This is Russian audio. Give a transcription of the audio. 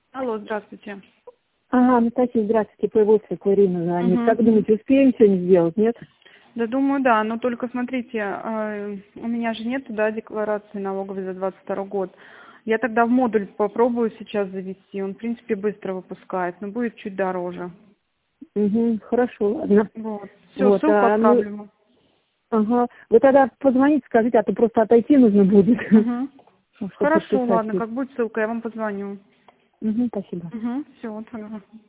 Алло, здравствуйте. Ага, Анастасия, здравствуйте, производство Ирина звонит. Мгм. Как думаете, успеем сегодня сделать, нет? Да, думаю, да, но только смотрите, у меня же нет, да, декларации налоговой за 22 год. Я тогда в модуль попробую сейчас завести, он, в принципе, быстро выпускает, но будет чуть дороже. Угу, хорошо, ладно. Вот. Все, Вот, ссылку отправлю. ага. Вы тогда позвоните, скажите, а то просто отойти нужно будет, Угу. чтобы Хорошо, подписать ладно, здесь. как будет ссылка, я вам позвоню. Угу, спасибо. Угу. Все, вот.